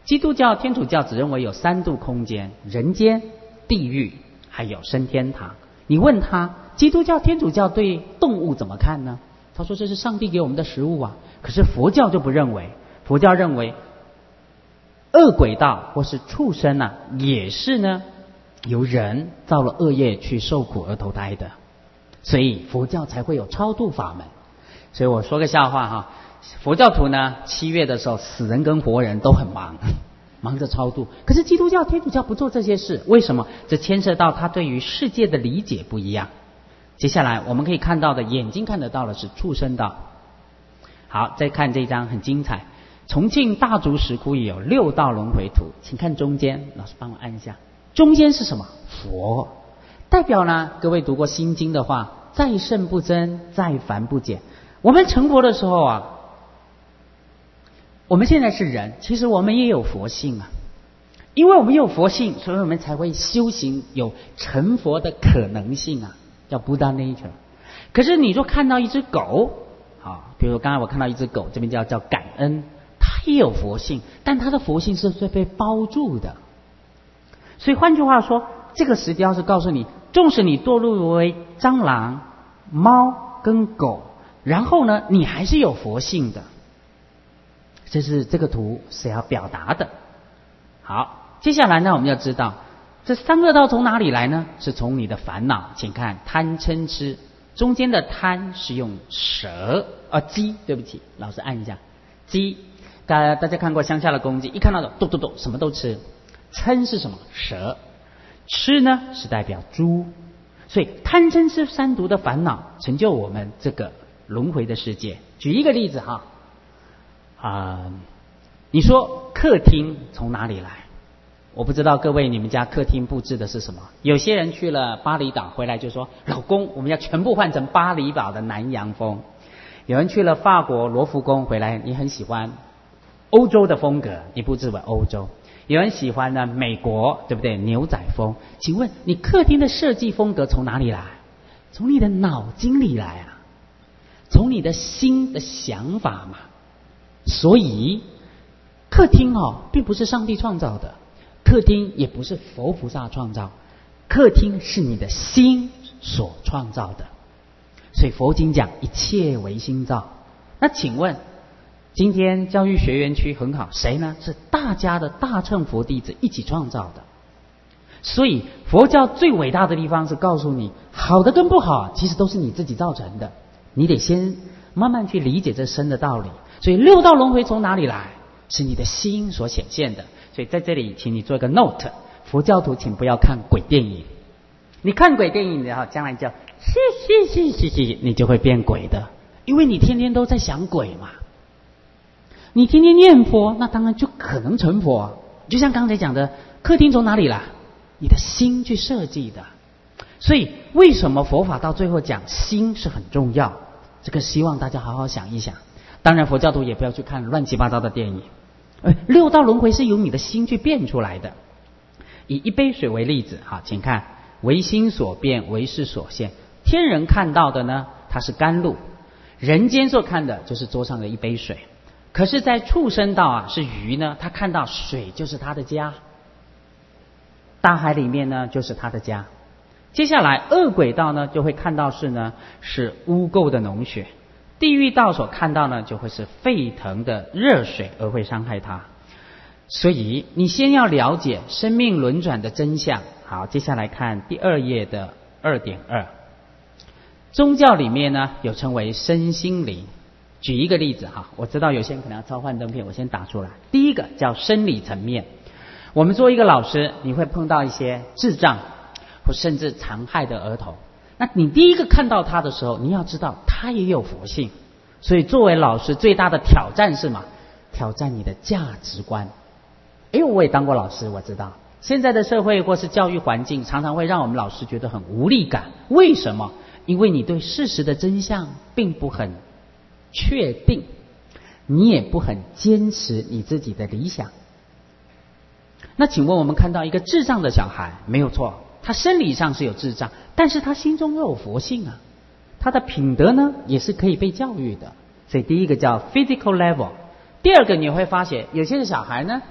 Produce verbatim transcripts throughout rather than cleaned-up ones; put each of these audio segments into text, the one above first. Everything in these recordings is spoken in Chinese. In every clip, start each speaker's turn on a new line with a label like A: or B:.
A: 基督教、天主教只认为有三度空间：人间、地狱，还有升天堂。你问他，基督教、天主教对动物怎么看呢？他说这是上帝给我们的食物啊。可是佛教就不认为，佛教认为恶鬼道或是畜生啊，也是呢由人造了恶业去受苦而投胎的，所以佛教才会有超度法门。所以我说个笑话哈，佛教徒呢七月的时候，死人跟活人都很忙，忙着超度。可是基督教、天主教不做这些事，为什么？这牵涉到他对于世界的理解不一样。接下来我们可以看到的，眼睛看得到的是畜生道。好，再看这一张很精彩，重庆大竹石窟也有六道轮回图，请看中间，老师帮我按一下。中间是什么？佛，代表呢？各位读过心经的话，再圣不增，再凡不减。我们成佛的时候啊，我们现在是人，其实我们也有佛性啊。因为我们有佛性，所以我们才会修行，有成佛的可能性啊，叫 Buddha nature。可是你说看到一只狗，好，比如刚才我看到一只狗，这边叫叫感恩，它也有佛性，但它的佛性是被包住的。所以换句话说，这个石雕是告诉你，纵使你堕入为蟑螂、猫跟狗，然后呢，你还是有佛性的。这是这个图是要表达的。好，接下来呢，我们要知道这三恶道从哪里来呢？是从你的烦恼。请看贪嗔痴，中间的贪是用蛇啊鸡，对不起，老师按一下鸡。大家大家看过乡下的公鸡，一看到的咚咚咚，什么都吃。嗔是什么？蛇。吃呢是代表猪。所以贪嗔痴三毒的烦恼成就我们这个轮回的世界。举一个例子哈，啊、呃，你说客厅从哪里来？我不知道各位你们家客厅布置的是什么。有些人去了巴厘岛回来就说，老公我们要全部换成巴厘岛的南洋风。有人去了法国罗浮宫回来，你很喜欢欧洲的风格，你布置为欧洲。有人喜欢呢美国，对不对？牛仔风。请问你客厅的设计风格从哪里来？从你的脑筋里来啊，从你的心的想法嘛。所以客厅哦，并不是上帝创造的，客厅也不是佛菩萨创造，客厅是你的心所创造的。所以佛经讲一切唯心造。那请问今天教育学园区很好，谁呢？是大家的大乘佛弟子一起创造的。所以佛教最伟大的地方是告诉你，好的跟不好其实都是你自己造成的，你得先慢慢去理解这深的道理。所以六道轮回从哪里来？是你的心所显现的。所以在这里请你做一个 note， 佛教徒请不要看鬼电影。你看鬼电影然后将来叫嘻嘻嘻嘻嘻，你就会变鬼的，因为你天天都在想鬼嘛。你天天念佛，那当然就可能成佛啊。就像刚才讲的，客厅从哪里来？你的心去设计的。所以为什么佛法到最后讲心是很重要？这个希望大家好好想一想。当然佛教徒也不要去看乱七八糟的电影。六道轮回是由你的心去变出来的。以一杯水为例子，好，请看，唯心所变，唯识所现。天人看到的呢，它是甘露；人间所看的就是桌上的一杯水。可是在畜生道啊，是鱼呢，他看到水就是他的家，大海里面呢就是他的家。接下来恶鬼道呢，就会看到是呢是污垢的脓血；地狱道所看到呢，就会是沸腾的热水，而会伤害他。所以你先要了解生命轮转的真相。好，接下来看第二页的 二点二， 宗教里面呢有称为身心灵。举一个例子哈，我知道有些人可能要召唤灯片，我先打出来。第一个叫生理层面，我们作为一个老师，你会碰到一些智障或甚至残害的儿童，那你第一个看到他的时候，你要知道他也有佛性。所以作为老师最大的挑战是嘛？挑战你的价值观。因为我也当过老师，我知道现在的社会或是教育环境常常会让我们老师觉得很无力感。为什么？因为你对事实的真相并不很确定，你也不很坚持你自己的理想。那请问我们看到一个智障的小孩，没有错，他生理上是有智障，但是他心中又有佛性啊，他的品德呢也是可以被教育的。所以第一个叫 physical level。 第二个你会发现有些的小孩呢，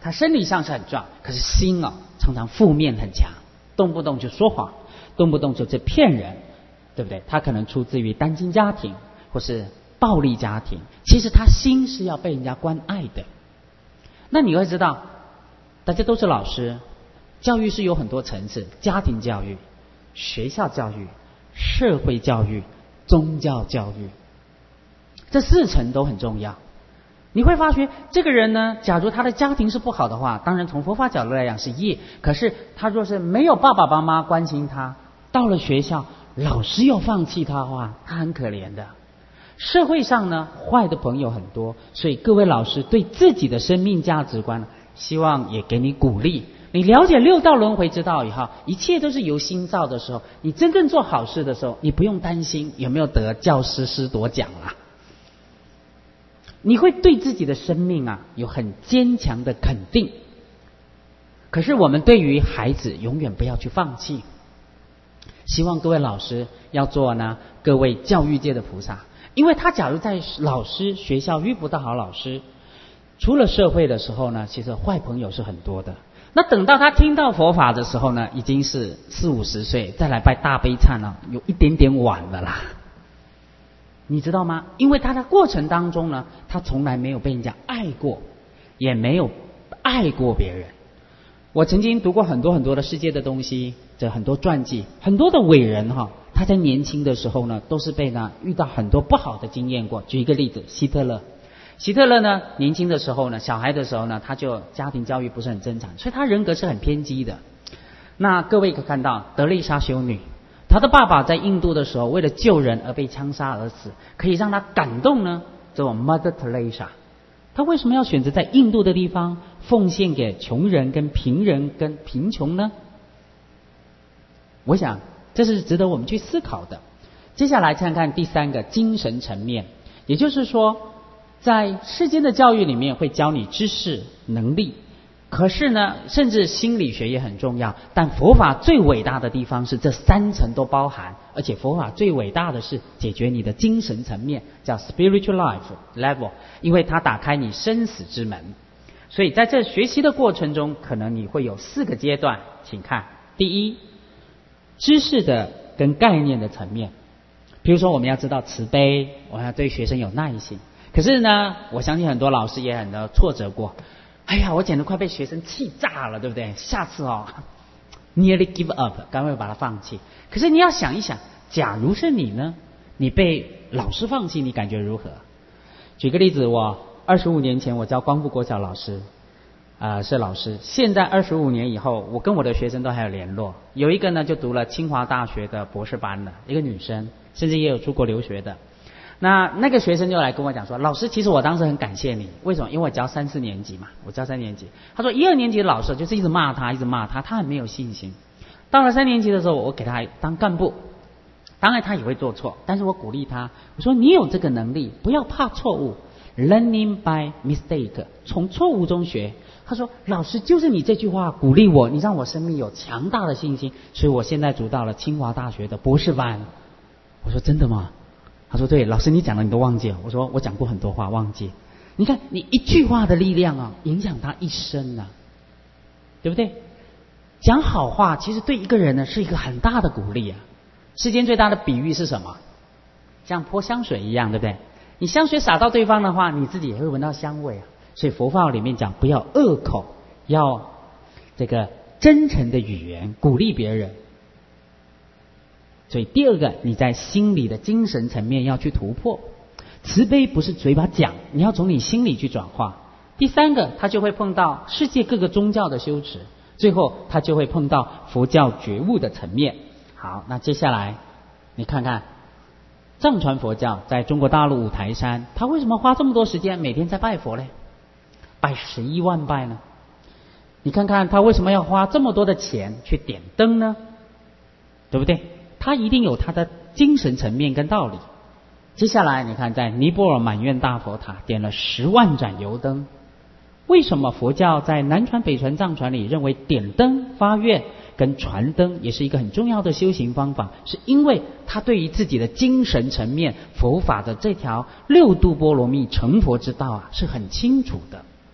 A: 他生理上是很壮，可是心啊常常负面很强，动不动就说谎，动不动就在骗人，对不对？他可能出自于单亲家庭或是暴力家庭，其实他心是要被人家关爱的。那你会知道，大家都是老师，教育是有很多层次，家庭教育、学校教育、社会教育、宗教教育，这四层都很重要。你会发觉这个人呢，假如他的家庭是不好的话，当然从佛法角度来讲是业，可是他若是没有爸爸妈妈关心他，到了学校老师又放弃他的话，他很可怜的。社会上呢，坏的朋友很多，所以各位老师对自己的生命价值观，希望也给你鼓励。你了解六道轮回之道以后，一切都是由心造的时候，你真正做好事的时候，你不用担心有没有得教师师铎奖啦。你会对自己的生命啊有很坚强的肯定。可是我们对于孩子永远不要去放弃。希望各位老师要做呢各位教育界的菩萨，因为他假如在老师学校遇不到好老师，出了社会的时候呢，其实坏朋友是很多的。那等到他听到佛法的时候呢，已经是四五十岁，再来拜大悲忏了，有一点点晚了啦。你知道吗？因为他的过程当中呢，他从来没有被人家爱过，也没有爱过别人。我曾经读过很多很多的世界的东西，这很多传记，很多的伟人哈，他在年轻的时候呢，都是被呢遇到很多不好的经验过。举一个例子，希特勒。希特勒呢，年轻的时候呢，小孩的时候呢，他就家庭教育不是很正常，所以他人格是很偏激的。那各位可以看到，德蕾莎修女，他的爸爸在印度的时候，为了救人而被枪杀而死，可以让他感动呢。这种 Mother Teresa， 他为什么要选择在印度的地方奉献给穷人、跟贫人、跟贫穷呢？我想这是值得我们去思考的。接下来看看第三个精神层面，也就是说，在世间的教育里面会教你知识、能力。可是呢，甚至心理学也很重要，但佛法最伟大的地方是这三层都包含，而且佛法最伟大的是解决你的精神层面，叫 spiritual life level， 因为它打开你生死之门。所以在这学习的过程中，可能你会有四个阶段，请看。第一，知识的跟概念的层面，比如说我们要知道慈悲，我们要对学生有耐心。可是呢，我相信很多老师也很多挫折过，哎呀，我简直快被学生气炸了，对不对？下次哦 nearly give up， 赶快把它放弃。可是你要想一想，假如是你呢，你被老师放弃，你感觉如何？举个例子，我二十五年前我教光复国小老师，呃是老师，现在二十五年以后，我跟我的学生都还有联络。有一个呢就读了清华大学的博士班的一个女生，甚至也有出国留学的。那那个学生就来跟我讲说，老师，其实我当时很感谢你，为什么？因为我教三四年级嘛，我教三年级。他说一二年级的老师就是一直骂他，一直骂他，他很没有信心。到了三年级的时候，我给他当干部，当然他也会做错，但是我鼓励他，我说你有这个能力，不要怕错误 ，learning by mistake， 从错误中学。他说老师，就是你这句话鼓励我，你让我生命有强大的信心，所以我现在读到了清华大学的博士班。我说真的吗？他说对，老师你讲的你都忘记了。我说我讲过很多话忘记。你看你一句话的力量啊，影响他一生啊，对不对？讲好话其实对一个人呢是一个很大的鼓励啊。世间最大的比喻是什么？像泼香水一样，对不对？你香水洒到对方的话，你自己也会闻到香味啊。所以佛法里面讲不要恶口，要这个真诚的语言鼓励别人。所以第二个，你在心理的精神层面要去突破。慈悲不是嘴巴讲，你要从你心里去转化。第三个，他就会碰到世界各个宗教的修持，最后他就会碰到佛教觉悟的层面。好，那接下来你看看藏传佛教在中国大陆五台山，他为什么花这么多时间每天在拜佛呢？拜十一万拜呢？你看看他为什么要花这么多的钱去点灯呢？对不对？他一定有他的精神层面跟道理。接下来你看，在尼泊尔满愿大佛塔点了十万盏油灯。为什么佛教在南传、北传、藏传里认为点灯发愿跟传灯也是一个很重要的修行方法？是因为他对于自己的精神层面佛法的这条六度波罗蜜成佛之道啊是很清楚的。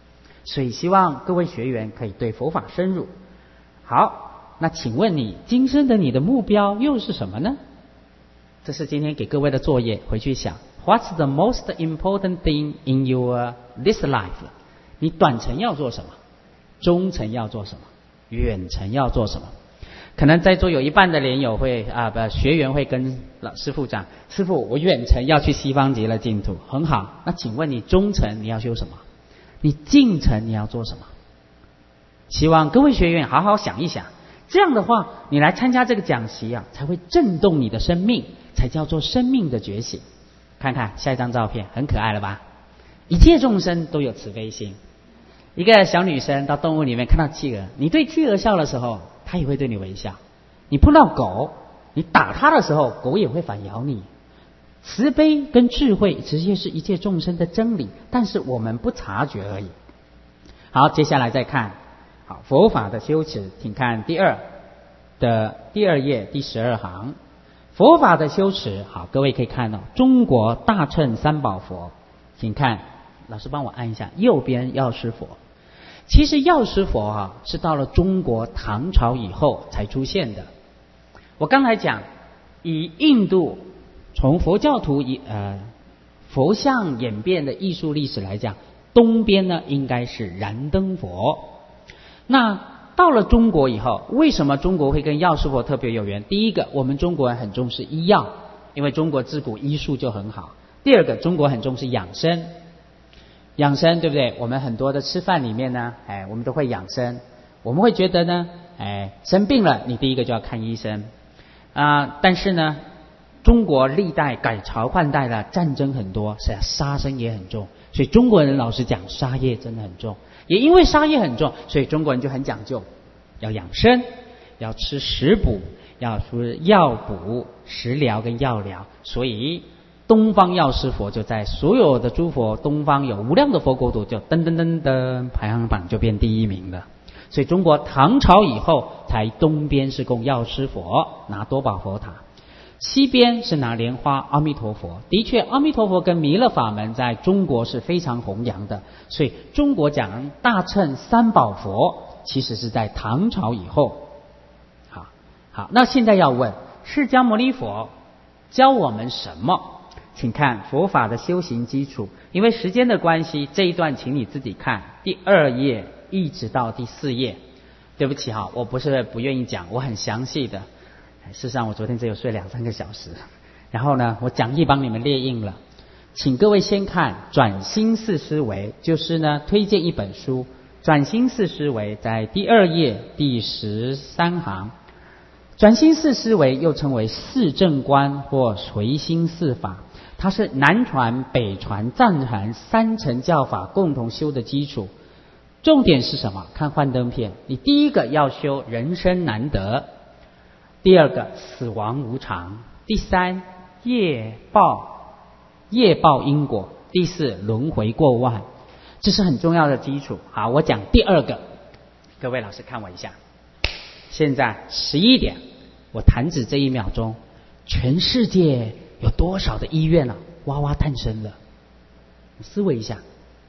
A: 所以希望各位学员可以对佛法深入。好，那请问你今生的你的目标又是什么呢？这是今天给各位的作业，回去想 What's the most important thing in your this life？ 你短程要做什么？中程要做什么？远程要做什么？可能在座有一半的莲友会啊，不，学员会跟老师父讲，师父，我远程要去西方极乐净土，很好。那请问你中程你要修什么？你近程你要做什么？希望各位学员好好想一想，这样的话，你来参加这个讲习啊，才会震动你的生命，才叫做生命的觉醒。看看下一张照片，很可爱了吧？一切众生都有慈悲心。一个小女生到动物里面看到企鹅，你对企鹅笑的时候，它也会对你微笑。你碰到狗，你打它的时候，狗也会反咬你。慈悲跟智慧直接是一切众生的真理，但是我们不察觉而已。好，接下来再看，好，佛法的修持，请看第二的第二页第十二行，佛法的修持。好，各位可以看到中国大乘三宝佛，请看，老师帮我按一下右边药师佛。其实药师佛啊，是到了中国唐朝以后才出现的。我刚才讲，以印度从佛教徒以呃佛像演变的艺术历史来讲，东边呢应该是燃灯佛。那到了中国以后，为什么中国会跟药师佛特别有缘？第一个，我们中国人很重视医药，因为中国自古医术就很好。第二个，中国很重视养生。养生对不对？我们很多的吃饭里面呢，哎，我们都会养生。我们会觉得呢，哎，生病了，你第一个就要看医生啊、呃。但是呢，中国历代改朝换代的战争很多，是啊，杀生也很重，所以中国人老实讲，杀业真的很重。也因为杀业很重，所以中国人就很讲究，要养生，要吃食补，要吃药补、食疗跟药疗，所以。东方药师佛就在所有的诸佛，东方有无量的佛国土，就噔噔噔噔排行榜就变第一名了。所以中国唐朝以后，才东边是供药师佛，拿多宝佛塔；西边是拿莲花阿弥陀佛。的确，阿弥陀佛跟弥勒法门在中国是非常弘扬的。所以中国讲大乘三宝佛，其实是在唐朝以后。好，好，那现在要问释迦牟尼佛教我们什么？请看佛法的修行基础，因为时间的关系，这一段请你自己看第二页一直到第四页。对不起哈，我不是不愿意讲，我很详细的。事实上，我昨天只有睡两三个小时。然后呢，我讲义帮你们列印了，请各位先看转心四思维，就是呢推荐一本书，转心四思维在第二页第十三行。转心四思维又称为四正观或随心四法。它是南传、北传、藏传三乘教法共同修的基础。重点是什么？看幻灯片，你第一个要修人生难得，第二个死亡无常，第三业报，业报因果，第四轮回过万，这是很重要的基础。好，我讲第二个，各位老师看我一下。现在十一点，我弹指这一秒钟，全世界有多少的医院啊，哇哇诞生了？你思维一下，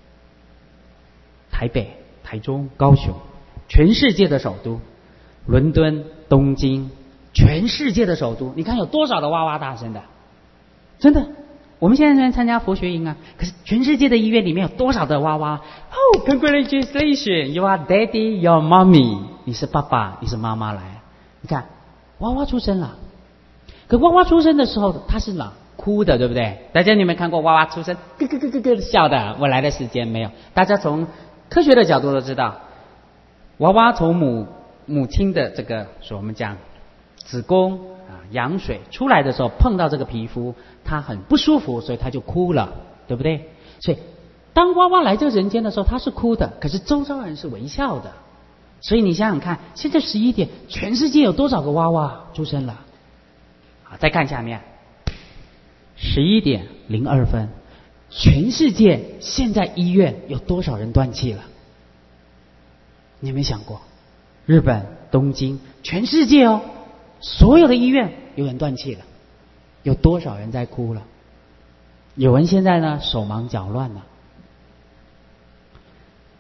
A: 台北、台中、高雄，全世界的首都，伦敦、东京，全世界的首都，你看有多少的哇哇大声的？真的，我们现在在参加佛学营啊，可是全世界的医院里面有多少的哇哇 ？Oh, congratulations, you are daddy, you are mommy， 你是爸爸，你是妈妈来，你看哇哇出生了。可娃娃出生的时候，他是哪哭的，对不对？大家你们看过娃娃出生咯咯咯咯咯笑的？我来的时间没有。大家从科学的角度都知道，娃娃从母母亲的这个，说我们讲子宫啊羊水出来的时候，碰到这个皮肤，它很不舒服，所以它就哭了，对不对？所以当娃娃来这个人间的时候，他是哭的，可是周遭人是微笑的。所以你想想看，现在十一点，全世界有多少个娃娃出生了？再看下面，十一点零二分，全世界现在医院有多少人断气了？你有没有想过？日本东京，全世界哦，所有的医院有人断气了，有多少人在哭了？有人现在呢手忙脚乱了。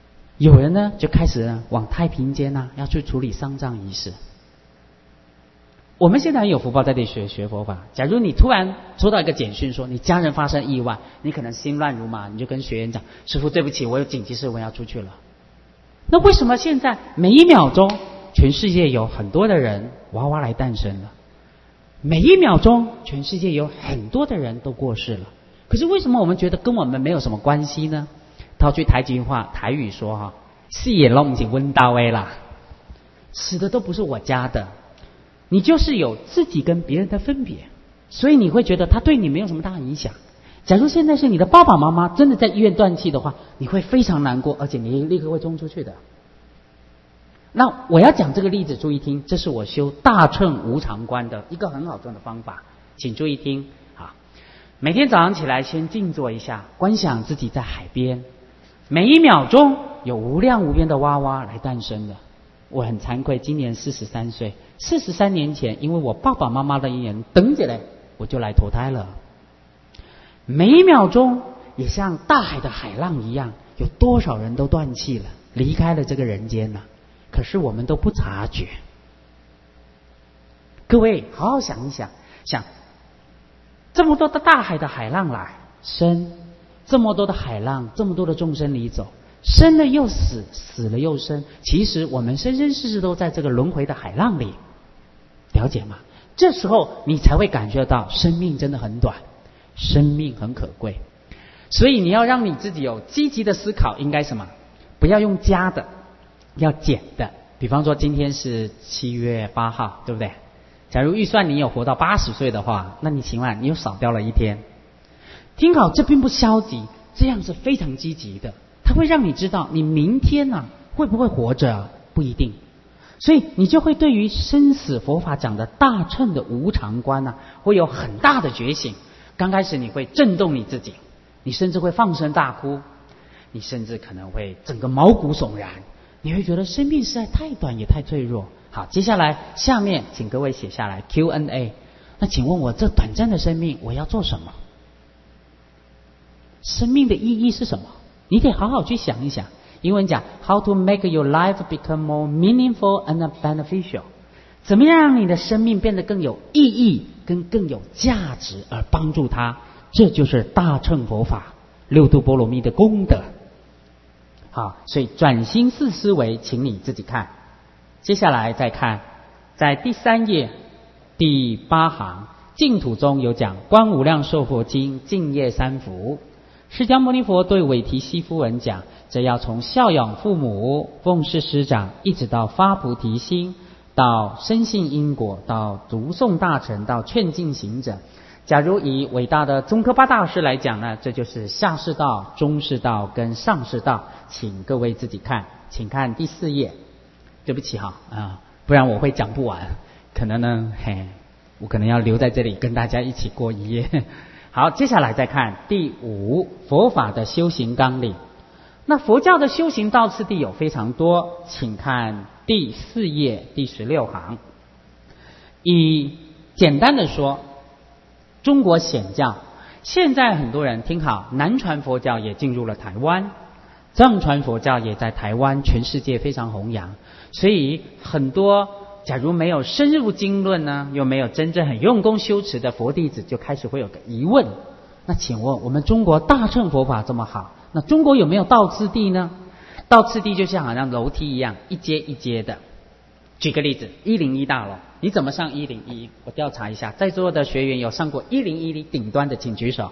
A: 有人呢就开始呢往太平间啊要去处理丧葬仪式。我们现在很有福报在这里学学佛法。假如你突然收到一个简讯说你家人发生意外，你可能心乱如麻，你就跟学员讲：师父对不起，我有紧急事我要出去了。那为什么现在每一秒钟全世界有很多的人娃娃来诞生了？每一秒钟全世界有很多的人都过世了，可是为什么我们觉得跟我们没有什么关系呢？套句台籍话台语说哈，死也都不是温刀的啦，死的都不是我家的。你就是有自己跟别人的分别，所以你会觉得他对你没有什么大影响。假如现在是你的爸爸妈妈真的在医院断气的话，你会非常难过，而且你立刻会冲出去的。那我要讲这个例子，注意听，这是我修大乘无常观的一个很好用的方法，请注意听啊！每天早上起来先静坐一下，观想自己在海边，每一秒钟有无量无边的娃娃来诞生的。我很惭愧，今年四十三岁，四十三年前因为我爸爸妈妈的因缘等着嘞，我就来投胎了。每一秒钟也像大海的海浪一样，有多少人都断气了，离开了这个人间了，可是我们都不察觉。各位好好想一想，想这么多的大海的海浪来生，这么多的海浪，这么多的众生离走，生了又死，死了又生，其实我们生生世世都在这个轮回的海浪里，了解吗？这时候你才会感觉到生命真的很短，生命很可贵。所以你要让你自己有积极的思考，应该什么？不要用加的，要减的。比方说今天是七月八号，对不对？假如预算你有活到八十岁的话，那你起码你又少掉了一天。听好，这并不消极，这样是非常积极的。它会让你知道你明天啊会不会活着啊，不一定。所以你就会对于生死佛法讲的大乘的无常观啊，会有很大的觉醒。刚开始你会震动你自己，你甚至会放声大哭，你甚至可能会整个毛骨悚然，你会觉得生命实在太短也太脆弱。好，接下来下面请各位写下来 Q and A。 那请问我这短暂的生命我要做什么？生命的意义是什么？你得好好去想一想。英文讲 How to make your life become more meaningful and beneficial， 怎么样让你的生命变得更有意义跟更有价值而帮助它，这就是大乘佛法六度波罗蜜的功德。好，所以转心四思维请你自己看。接下来再看在第三页第八行，净土中有讲观无量寿佛经净业三福。释迦牟尼佛对韦提希夫人讲，这要从孝养父母、奉事师长，一直到发菩提心，到深信因果，到读诵大乘，到劝进行者。假如以伟大的宗喀巴大师来讲呢，这就是下士道、中士道跟上士道，请各位自己看，请看第四页。对不起哈啊，不然我会讲不完，可能呢，嘿，我可能要留在这里跟大家一起过一夜。好，接下来再看第五，佛法的修行纲领。那佛教的修行道次第有非常多，请看第四页第十六行。以简单的说，中国显教，现在很多人听好，南传佛教也进入了台湾，藏传佛教也在台湾全世界非常弘扬，所以很多假如没有深入经论呢，又没有真正很用功修持的佛弟子，就开始会有个疑问，那请问我们中国大乘佛法这么好，那中国有没有道次第呢？道次第就像好像楼梯一样，一阶一阶的。举个例子，一零一大楼，你怎么上一零一？我调查一下，在座的学员有上过一零一顶端的请举手。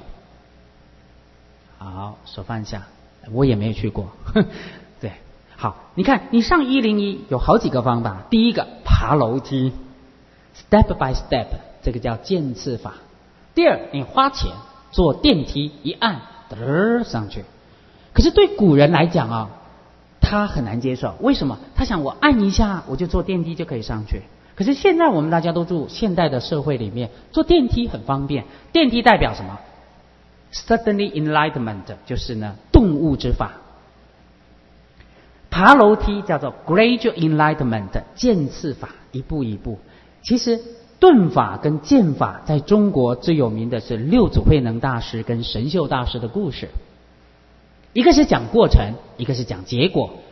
A: 好，手放下，我也没有去过。对，好，你看你上一零一有好几个方法。第一个爬楼梯 ，step by step， 这个叫渐次法。第二，你花钱坐电梯，一按嘚上去。可是对古人来讲啊，他很难接受。为什么？他想我按一下我就坐电梯就可以上去。可是现在我们大家都住现代的社会里面，坐电梯很方便。电梯代表什么？ Suddenly enlightenment， 就是呢顿悟之法。爬楼梯叫做 gradual enlightenment， 渐次法，一步一步。其实顿法跟渐法在中国最有名的是六祖慧能大师跟神秀大师的故事。一个是讲过程，一个是讲结果，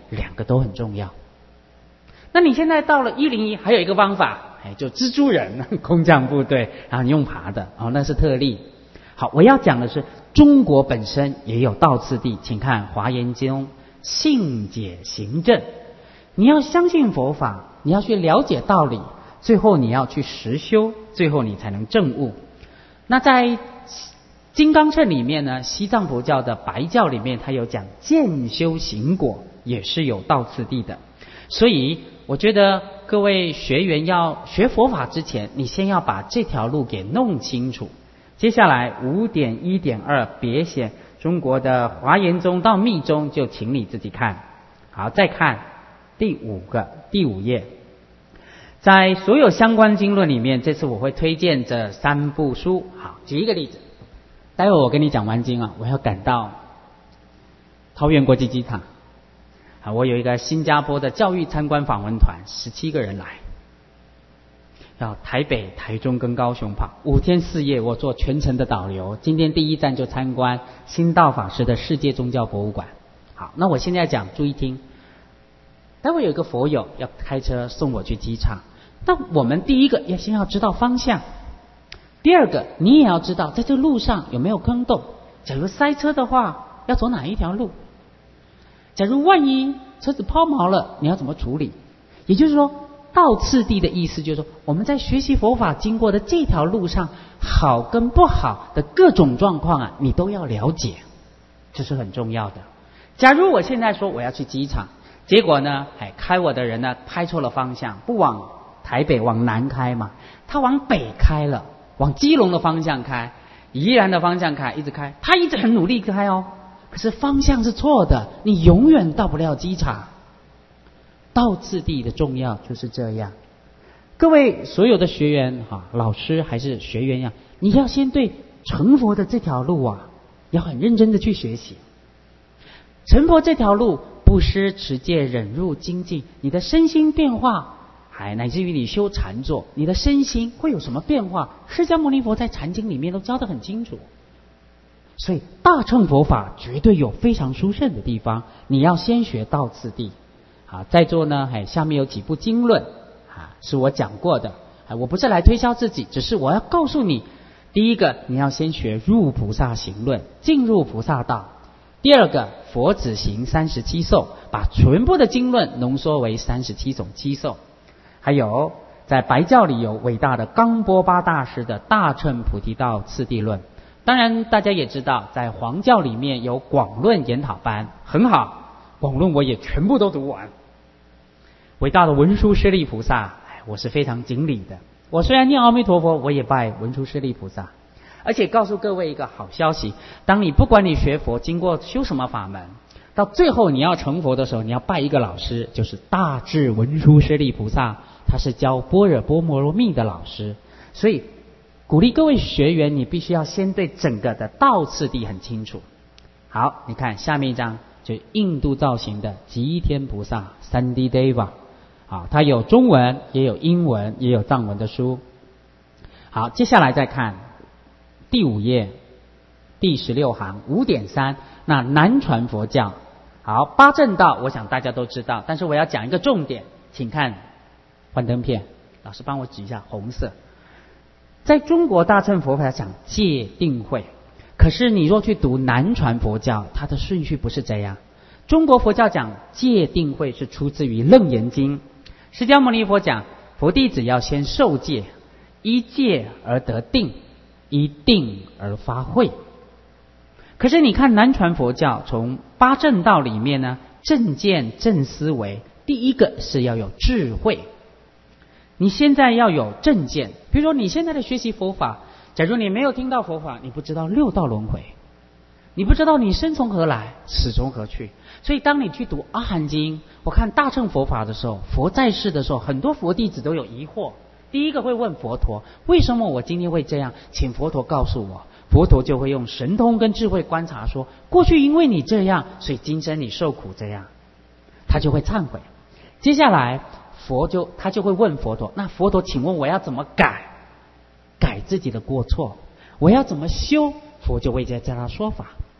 A: 两个都很重要。那你现在到了一零一，还有一个方法，哎，就蜘蛛人空降部队，然后你用爬的，哦，那是特例。好，我要讲的是中国本身也有道次第，请看《华严经》信解行证。你要相信佛法，你要去了解道理，最后你要去实修，最后你才能证悟。那在金刚乘里面呢，西藏佛教的白教里面，它有讲见修行果，也是有道次第的。所以我觉得各位学员要学佛法之前，你先要把这条路给弄清楚。接下来 五点一点二 别写中国的华严宗到密宗，就请你自己看。好，再看第五个第五页，在所有相关经论里面，这次我会推荐这三部书。好，举一个例子，待会我跟你讲完经啊，我要赶到桃园国际机场。啊，我有一个新加坡的教育参观访问团，十七个人来，要台北、台中跟高雄跑，五天四夜，我做全程的导游。今天第一站就参观新道法师的世界宗教博物馆。好，那我现在讲，注意听。待会有一个佛友要开车送我去机场，那我们第一个要先要知道方向，第二个你也要知道在这路上有没有坑洞，假如塞车的话要走哪一条路，假如万一车子抛锚了，你要怎么处理？也就是说，道次第的意思就是说，我们在学习佛法经过的这条路上，好跟不好的各种状况啊，你都要了解，这是很重要的。假如我现在说我要去机场，结果呢，哎，开我的人呢开错了方向，不往台北往南开嘛，他往北开了，往基隆的方向开，宜兰的方向开，一直开，他一直很努力开哦。可是方向是错的，你永远到不了机场。道次第的重要就是这样。各位所有的学员哈，老师还是学员呀，你要先对成佛的这条路啊，要很认真的去学习。成佛这条路，布施、持戒、忍辱、精进，你的身心变化，还乃至于你修禅坐，你的身心会有什么变化？释迦牟尼佛在禅经里面都教得很清楚。所以大乘佛法绝对有非常殊胜的地方，你要先学道次第。好，在座呢，哎，下面有几部经论啊，是我讲过的。啊，我不是来推销自己，只是我要告诉你，第一个，你要先学入菩萨行论，进入菩萨道。第二个，佛子行三十七颂，把全部的经论浓缩为三十七种七颂。还有在白教里有伟大的冈波巴大师的大乘菩提道次第论。当然大家也知道，在黄教里面有广论研讨班，很好，广论我也全部都读完。伟大的文殊师利菩萨，我是非常敬礼的。我虽然念阿弥陀佛，我也拜文殊师利菩萨。而且告诉各位一个好消息，当你不管你学佛经过修什么法门，到最后你要成佛的时候，你要拜一个老师，就是大智文殊师利菩萨，他是教般若波罗蜜的老师。所以鼓励各位学员，你必须要先对整个的道次第很清楚。好，你看下面一张，就印度造型的吉天菩萨三 D Deva， 啊，它有中文，也有英文，也有藏文的书。好，接下来再看第五页第十六行 五点三， 那南传佛教。好，八正道我想大家都知道，但是我要讲一个重点，请看幻灯片，老师帮我指一下红色。在中国大乘佛法讲戒定慧，可是你若去读南传佛教，它的顺序不是这样。中国佛教讲戒定慧是出自于楞严经，释迦牟尼佛讲佛弟子要先受戒，依戒而得定，依定而发慧。可是你看南传佛教从八正道里面呢，正见正思维，第一个是要有智慧。你现在要有正见，比如说你现在的学习佛法，假如你没有听到佛法，你不知道六道轮回，你不知道你生从何来，死从何去。所以当你去读阿含经，我看大乘佛法的时候，佛在世的时候，很多佛弟子都有疑惑。第一个会问佛陀，为什么我今天会这样？请佛陀告诉我。佛陀就会用神通跟智慧观察说，过去因为你这样，所以今生你受苦这样，他就会忏悔。接下来佛就他就会问佛陀，那佛陀请问我要怎么改改自己的过错，我要怎么修？佛就会在这样说法。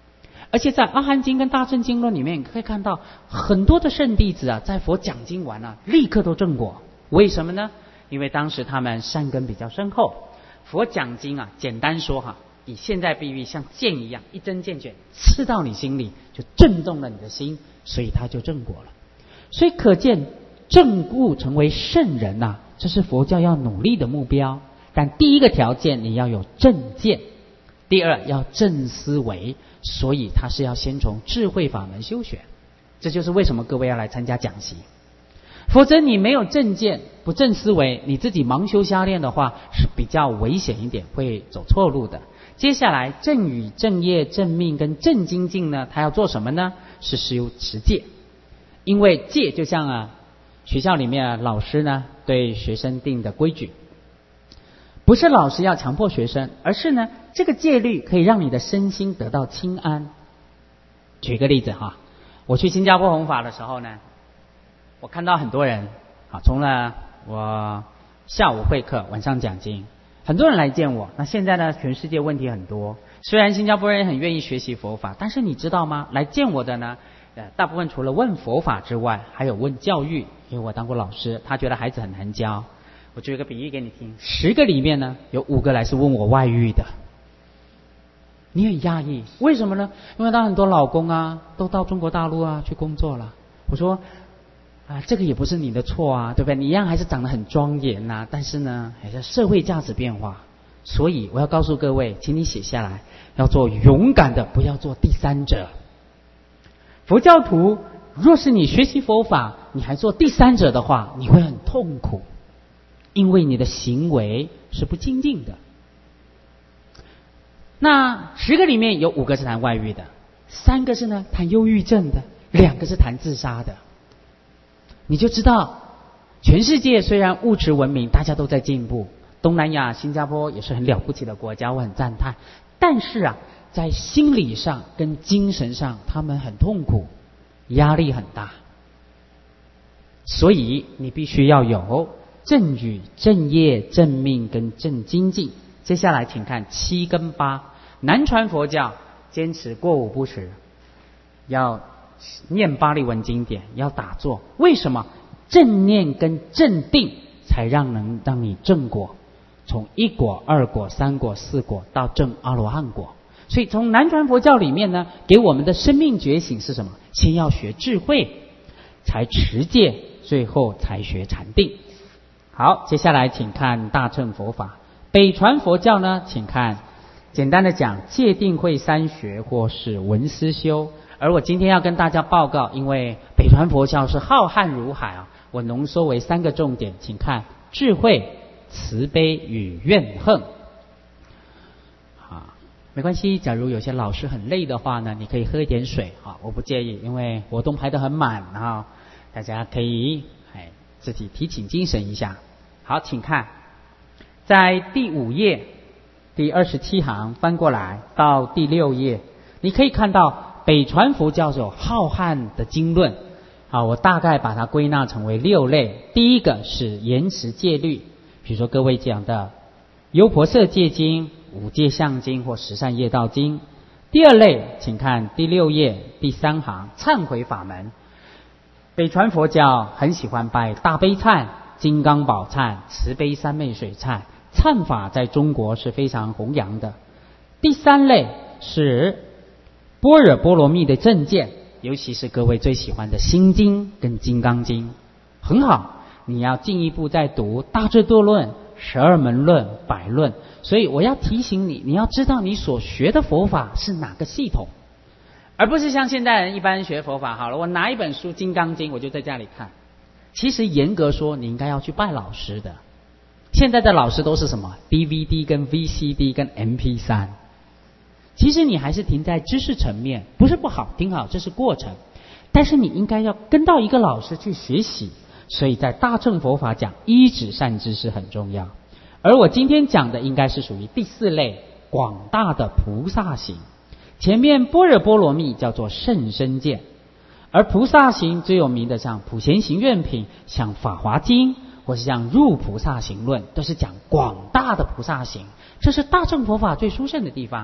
A: 而且在《阿含经》跟《大乘经论》里面，你可以看到很多的圣弟子啊，在佛讲经完啊，立刻都正果。为什么呢？因为当时他们善根比较深厚。佛讲经啊，简单说哈，以现在比喻，像剑一样，一针见血，刺到你心里，就震动了你的心，所以他就正果了。所以可见证悟成为圣人啊，这是佛教要努力的目标。但第一个条件，你要有正见；第二，要正思维。所以他是要先从智慧法门修学，这就是为什么各位要来参加讲习。否则你没有正见，不正思维，你自己盲修瞎练的话，是比较危险一点，会走错路的。接下来正语、正业、正命跟正精进呢，他要做什么呢？是修持戒。因为戒就像啊学校里面啊老师呢对学生定的规矩，不是老师要强迫学生，而是呢这个戒律可以让你的身心得到清安。举个例子哈，我去新加坡弘法的时候呢，我看到很多人啊，从了我下午会客，晚上讲经，很多人来见我。那现在呢，全世界问题很多，虽然新加坡人很愿意学习佛法，但是你知道吗？来见我的呢，呃，大部分除了问佛法之外，还有问教育。因为我当过老师，他觉得孩子很难教。我举个比喻给你听，十个里面呢，有五个来是问我外遇的。你很讶异，为什么呢？因为他很多老公啊，都到中国大陆啊去工作了。我说啊，这个也不是你的错啊，对不对？你一样还是长得很庄严呐、啊，但是呢，还是社会价值变化。所以我要告诉各位，请你写下来，要做勇敢的，不要做第三者。佛教徒，若是你学习佛法，你还做第三者的话，你会很痛苦，因为你的行为是不精进的。那十个里面有五个是谈外遇的，三个是呢谈忧郁症的，两个是谈自杀的。你就知道，全世界虽然物质文明大家都在进步，东南亚新加坡也是很了不起的国家，我很赞叹。但是啊，在心理上跟精神上，他们很痛苦，压力很大。所以你必须要有正语、正业、正命跟正精进。接下来请看七跟八。南传佛教坚持过午不食，要念巴利文经典，要打坐。为什么？正念跟正定才让能让你正果，从一果、二果、三果、四果到正阿罗汉果。所以从南传佛教里面呢，给我们的生命觉醒是什么？先要学智慧，才持戒，最后才学禅定。好，接下来请看大乘佛法。北传佛教呢，请看简单的讲戒定慧三学或是文思修。而我今天要跟大家报告，因为北传佛教是浩瀚如海啊，我浓缩为三个重点，请看智慧、慈悲与怨恨。啊，没关系，假如有些老师很累的话呢，你可以喝一点水啊，我不介意，因为活动排得很满啊，大家可以哎自己提醒精神一下。好，请看在第五页第二十七行翻过来到第六页，你可以看到北传佛教有浩瀚的经论啊，我大概把它归纳成为六类。第一个是言持戒律，比如说各位讲的优婆塞戒经、五戒相经或十善业道经。第二类，请看第六页第三行忏悔法门。北传佛教很喜欢拜大悲忏、金刚宝忏、慈悲三昧水忏，忏法在中国是非常弘扬的。第三类是般若波罗蜜的正见，尤其是各位最喜欢的心经跟金刚经，很好。你要进一步再读大智度论、十二门论、百论。所以我要提醒你，你要知道你所学的佛法是哪个系统，而不是像现代人一般学佛法，好了，我拿一本书《金刚经》，我就在家里看。其实严格说，你应该要去拜老师的。现在的老师都是什么 D V D 跟 V C D 跟 M P 三， 其实你还是停在知识层面，不是不好，挺好，这是过程。但是你应该要跟到一个老师去学习。所以在大乘佛法讲依止善知识很重要。而我今天讲的应该是属于第四类，广大的菩萨行。前面般若波罗蜜叫做甚深见，而菩萨行最有名的像普贤行愿品、像法华经或是像入菩萨行论，都是讲广大的菩萨行，这是大乘佛法最殊胜的地方。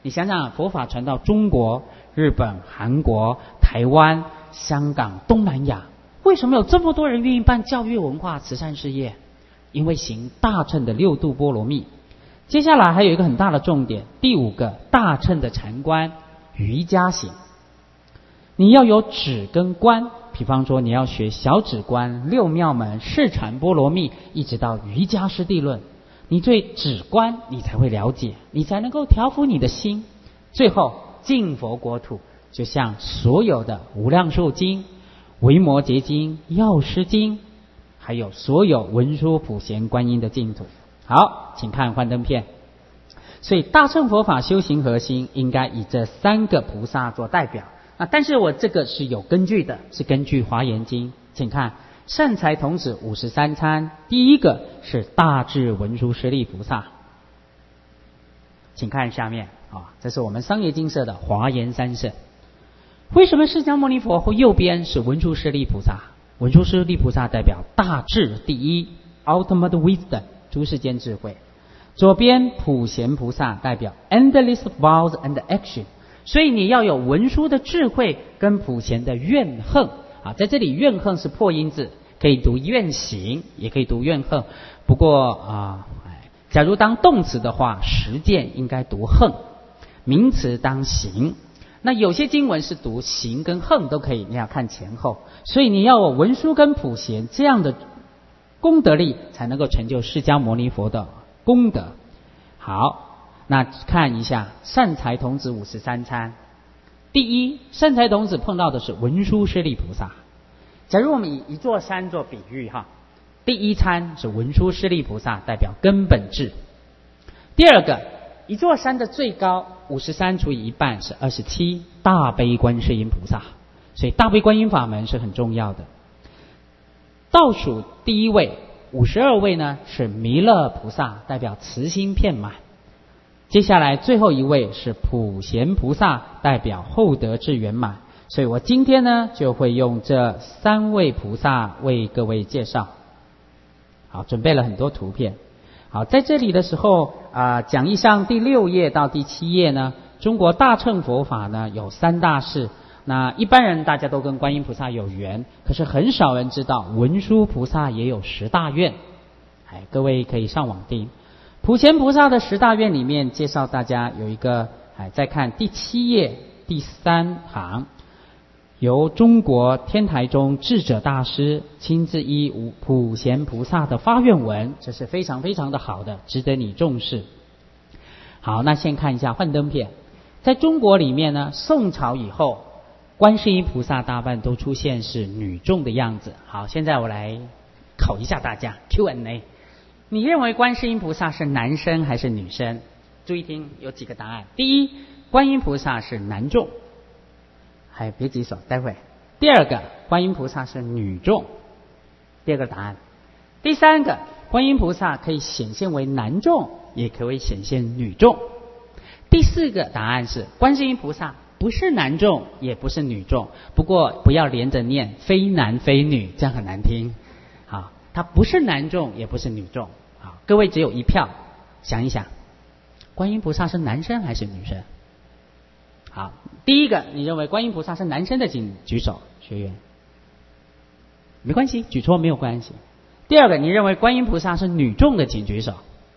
A: 你想想，佛法传到中国、日本、韩国、台湾、香港、东南亚，为什么有这么多人愿意办教育文化慈善事业？因为行大乘的六度波罗蜜。接下来还有一个很大的重点，第五个大乘的禅观瑜伽行。你要有止跟观，比方说你要学小止观、六妙门、释禅波罗蜜，一直到瑜伽师地论。你对止观你才会了解，你才能够调伏你的心。最后净佛国土，就像所有的无量寿经、维摩诘经、药师经，还有所有文殊普贤观音的净土。好，请看幻灯片。所以大乘佛法修行核心应该以这三个菩萨做代表。啊，但是我这个是有根据的，是根据华严经。请看善财童子五十三参，第一个是大智文殊师利菩萨。请看下面啊，这是我们商业经社的华严三圣。为什么释迦牟尼佛后右边是文殊师利菩萨？文殊师利菩萨代表大智第一 ，ultimate wisdom， 诸世间智慧。左边普贤菩萨代表 endless vows and action。所以你要有文殊的智慧跟普贤的怨恨啊，在这里怨恨是破音字，可以读怨行，也可以读怨恨。不过啊，假如当动词的话，实践应该读恨；名词当行。那有些经文是读行跟恨都可以，你要看前后。所以你要有文殊跟普贤这样的功德力，才能够成就释迦牟尼佛的功德。好。那看一下善财童子五十三参，第一，善财童子碰到的是文殊师利菩萨。假如我们以一座山做比喻哈，第一参是文殊师利菩萨，代表根本智。第二个，一座山的最高五十三除以一半是二十七，大悲观世音菩萨。所以大悲观音法门是很重要的。倒数第一位五十二位呢是弥勒菩萨，代表慈心遍满。接下来最后一位是普贤菩萨，代表厚德智圆满。所以我今天呢就会用这三位菩萨为各位介绍。好，准备了很多图片。好，在这里的时候啊、呃，讲义上第六页到第七页呢，中国大乘佛法呢有三大事。那一般人大家都跟观音菩萨有缘，可是很少人知道文殊菩萨也有十大愿。哎，各位可以上网听。普贤菩萨的十大愿里面介绍大家有一个，哎，再看第七页第三行，由中国天台宗智者大师亲自依普贤菩萨的发愿文，这是非常非常的好的，值得你重视。好，那先看一下幻灯片。在中国里面呢，宋朝以后，观世音菩萨大半都出现是女众的样子。好，现在我来考一下大家 Q and A。你认为观世音菩萨是男生还是女生？注意听，有几个答案。第一，观音菩萨是男众，还别举手，待会。第二个，观音菩萨是女众，第二个答案。第三个，观音菩萨可以显现为男众，也可以显现女众。第四个答案是观世音菩萨不是男众，也不是女众，不过不要连着念，非男非女，这样很难听。好，它不是男众，也不是女众。好，各位只有一票，想一想，观音菩萨是男生还是女生？好，第一个，你认为观音菩萨是男生的，请举手，学员。没关系，举错没有关系。第二个，你认为观音菩萨是女众的，请举手。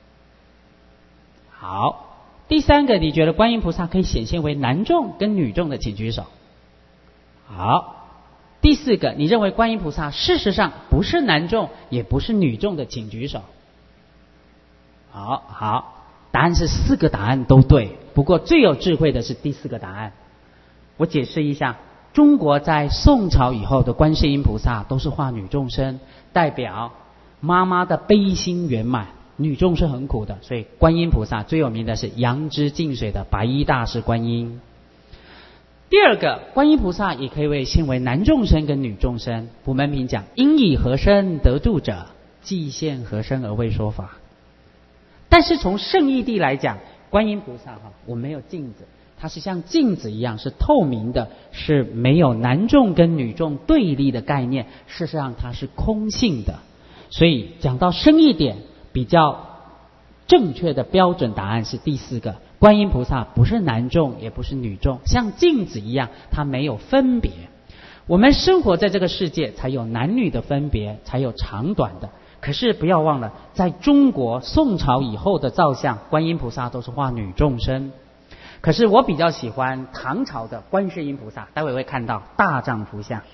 A: 好，第三个，你觉得观音菩萨可以显现为男众跟女众的，请举手。好，第四个，你认为观音菩萨事实上不是男众也不是女众的，请举手。好好，答案是四个答案都对，不过最有智慧的是第四个答案。我解释一下，中国在宋朝以后的观世音菩萨都是化女众身，代表妈妈的悲心圆满。女众是很苦的，所以观音菩萨最有名的是杨枝净水的白衣大士观音。第二个，观音菩萨也可以为现为男众生跟女众生。普门品讲，因以何身得度者，即现何身而为说法。但是从圣义谛来讲，观音菩萨哈，我没有镜子，它是像镜子一样，是透明的，是没有男众跟女众对立的概念，事实上它是空性的。所以讲到深一点，比较正确的标准答案是第四个， 观音菩萨不是男众也不是女众，像镜子一样，它没有分别。我们生活在这个世界才有男女的分别，才有长短的。可是不要忘了，在中国宋朝以后的造像，观音菩萨都是画女众身。可是我比较喜欢唐朝的观世音菩萨，待会会看到大丈夫像。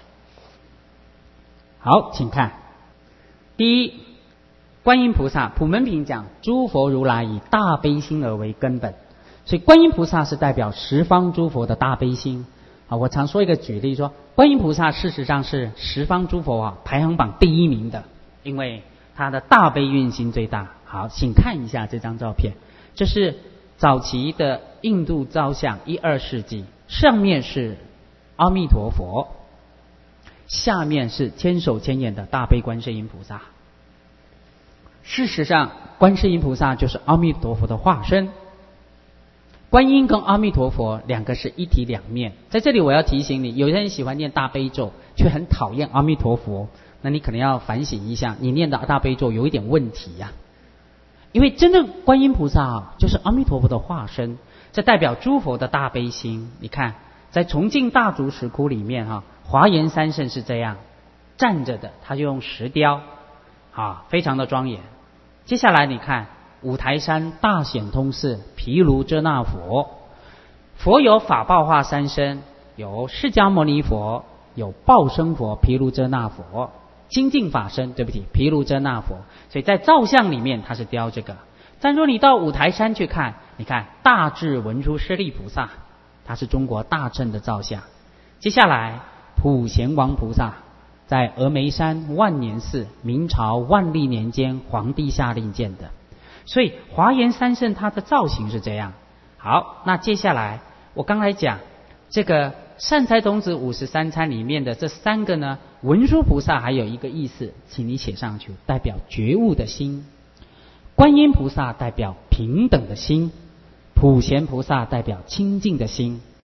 A: 好，请看。第一，观音菩萨，普门品讲，诸佛如来以大悲心而为根本，所以观音菩萨是代表十方诸佛的大悲心啊。我常说一个举例说，观音菩萨事实上是十方诸佛啊排行榜第一名的，因为他的大悲愿心最大。好，请看一下这张照片，这是早期的印度造像，一二世纪，上面是阿弥陀佛，下面是千手千眼的大悲观世音菩萨。事实上，观世音菩萨就是阿弥陀佛的化身。观音跟阿弥陀佛两个是一体两面。在这里我要提醒你，有些人喜欢念大悲咒，却很讨厌阿弥陀佛，那你可能要反省一下，你念的大悲咒有一点问题呀、啊。因为真正观音菩萨啊，就是阿弥陀佛的化身，这代表诸佛的大悲心。你看，在重庆大竹石窟里面哈、啊，华严三圣是这样站着的，他就用石雕啊，非常的庄严。接下来你看五台山大显通寺毗卢遮那佛，佛有法报化三身，有释迦牟尼佛，有报身佛毗卢遮那佛，清净法身，对不起，毗卢遮那佛。所以在造像里面它是雕这个。但若你到五台山去看，你看大智文殊师利菩萨，他是中国大乘的造像。接下来普贤王菩萨在峨眉山万年寺，明朝万历年间皇帝下令建的。所以华严三圣它的造型是这样。好，那接下来我刚才讲这个善财童子五十三参里面的这三个呢，文殊菩萨还有一个意思，请你写上去，代表觉悟的心；观音菩萨代表平等的心；普贤菩萨代表清净的心。